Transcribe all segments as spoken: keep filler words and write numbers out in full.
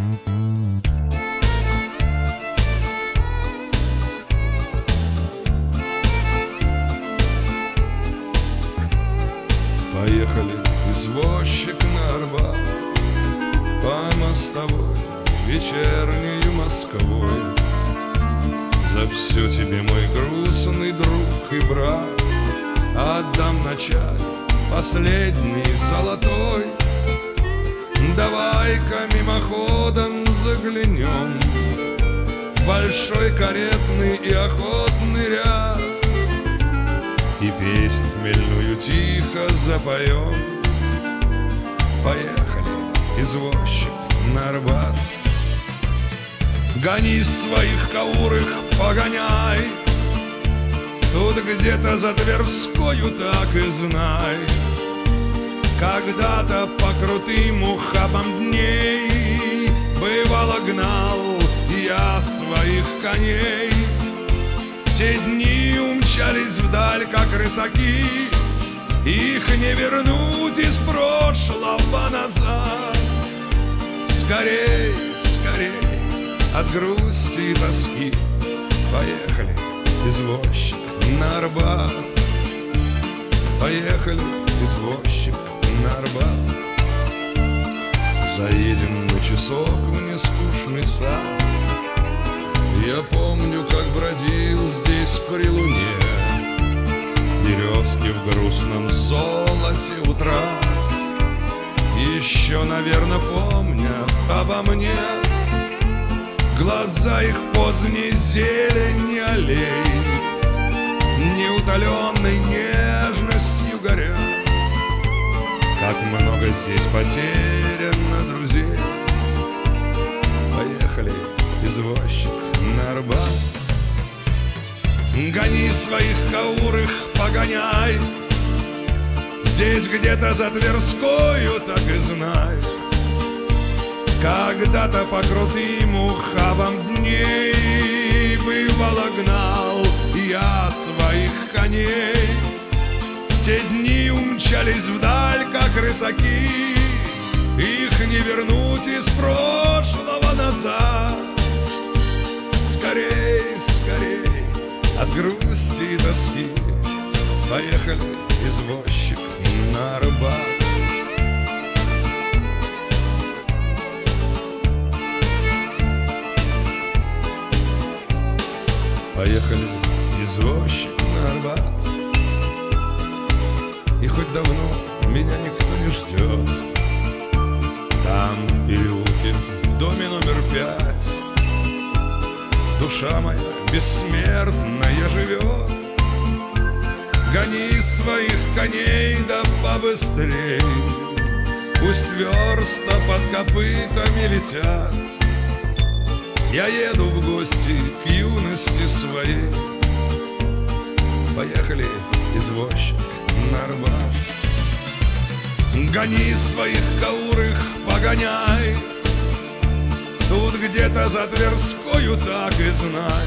Поехали, извозчик, на Арбат, по мостовой, вечернею Москвой. За все тебе, мой грустный друг и брат, отдам на чай последний золотой. Давай-ка мимоходом заглянем в большой каретный и охотный ряд, и песнь хмельную тихо запоем. Поехали, извозчик, на Арбат. Гони своих каурых, погоняй, тут где-то за Тверскою, так и знай. Когда-то по крутым ухабам дней бывало гнал я своих коней. Те дни умчались вдаль, как рысаки, их не вернуть из прошлого назад. Скорей, скорей, от грусти и тоски, поехали, извозчик, на Арбат. Поехали, извозчик, на Арбат. Заедем на часок в нескучный сад. Я помню, как бродил здесь при луне, березки в грустном золоте утра. Еще, наверное, помнят обо мне глаза их поздней зелени аллей, неутоленной нежностью горят. Как много здесь потеряно друзей. Поехали, извозчик, на Арбат. Гони своих каурых, погоняй, здесь где-то за Тверскою, так и знай. Когда-то по крутым ухабам дней бывало гнал я своих коней. Те дни умчались вдаль, как рысаки, их не вернуть из прошлого назад. Скорей, скорей, от грусти и тоски, поехали, извозчик, на Арбат. Поехали, извозчик, на Арбат. И хоть давно меня никто не ждет, там в переулке, в доме номер пять, душа моя бессмертная живет. Гони своих коней да побыстрей, пусть верста под копытами летят. Я еду в гости к юности своей. Поехали, извозчик, на Арбат. Гони своих каурых, погоняй, тут где-то за Тверскою, так и знай.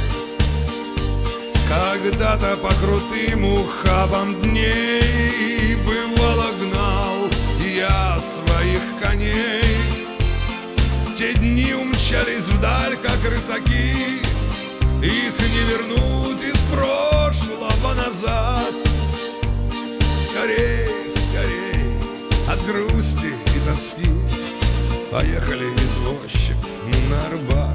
Когда-то по крутым ухабам дней бывало гнал я своих коней. Те дни умчались вдаль, как рысаки, их не вернуть из прошлого назад. Скорей, скорей, от грусти и тоски, поехали, извозчик, на Арбат.